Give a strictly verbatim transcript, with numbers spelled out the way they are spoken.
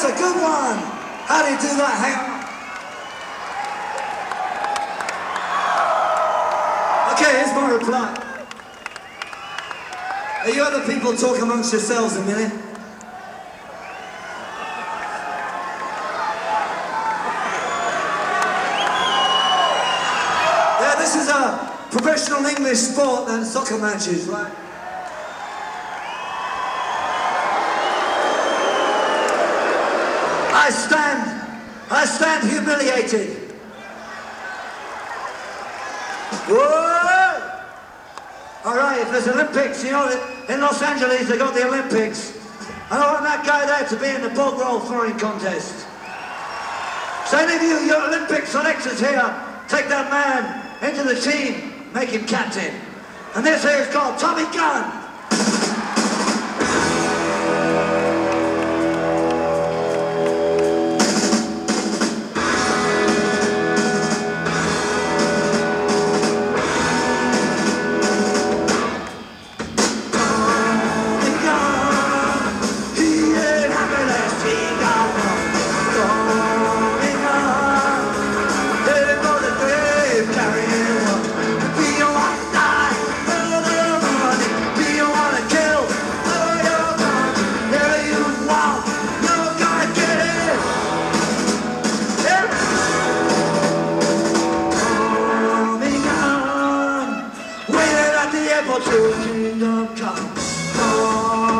That's a good one. How do you do that? Hang on. Okay, here's my reply. Are you other people talk amongst yourselves a minute? Yeah, this is a professional English sport than soccer matches, right? I stand, I stand humiliated. Whoa! All right, if there's Olympics, you know, in Los Angeles they got the Olympics. And I want that guy there to be in the bog roll throwing contest. So any of you, your Olympic selectors here, take that man into the team, make him captain. And this here is called Tommy Gunn. To kingdom come. Oh.